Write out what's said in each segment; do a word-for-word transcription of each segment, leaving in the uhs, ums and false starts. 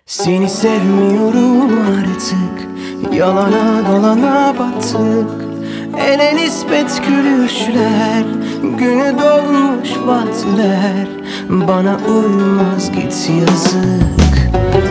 Seni sevmiyorum artık, yalana dolana battık. Ele nispet gülüşler, günü dolmuş vaatler. Bana uymaz git yazık.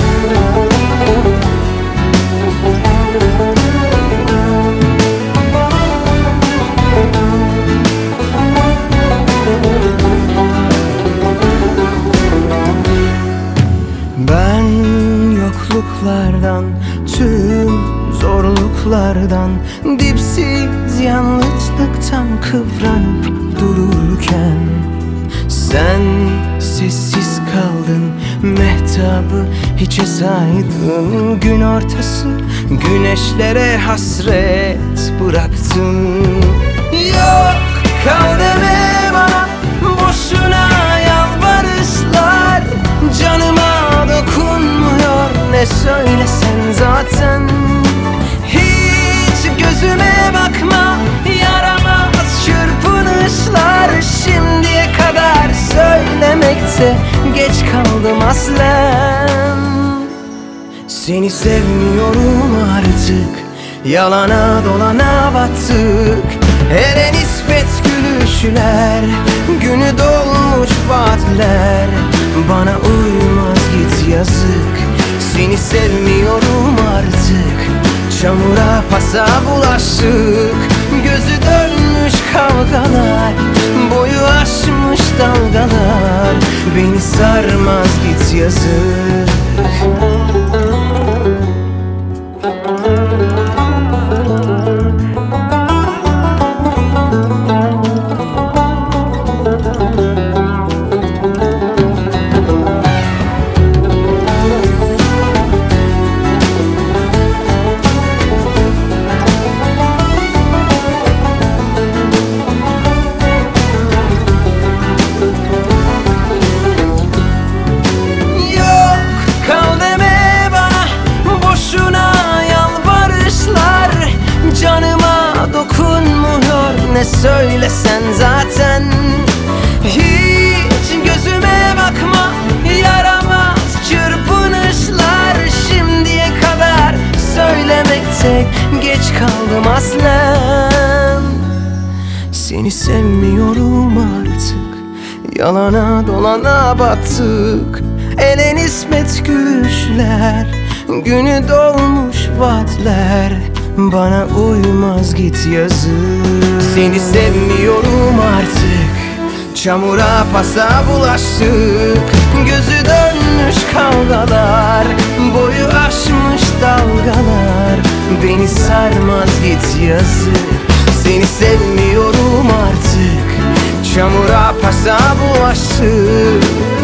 Ben yokluklardan, tüm zorluklardan, dipsiz yanlışlıktan kıvranıp dururken sen sessiz kaldın, mehtabı hiçe saydın. Gün ortası güneşlere hasret bıraktın. Yok kal deme bana, boşuna yalvarışlar. Canıma dokunmuyor ne söylesen zaten. Hiç gözüme bakma, yaramaz çırpınışlar. Şimdiye kadar söylemekte geç kaldım aslen. Seni sevmiyorum artık, yalana dolana battık. Hele nispet gülüşler, günü dolmuş vaatler. Bana uymaz git yazık. Seni sevmiyorum artık, çamura pasa bulaştık. Gözü dönmüş kavgalar, boyu aşmış dalgalar. Beni sarmaz git yazık. Ne söylesen zaten. Hiç gözüme bakma, yaramaz çırpınışlar. Şimdiye kadar söylemekte geç kaldım aslen. Seni sevmiyorum artık, yalana dolana battık. Ele nispet gülüşler, günü dolmuş vaatler. Bana uymaz git yazık. Seni sevmiyorum artık, çamura pasa bulaştık. Gözü dönmüş kavgalar, boyu aşmış dalgalar. Beni sarmaz git yazık. Seni sevmiyorum artık, çamura pasa bulaştık.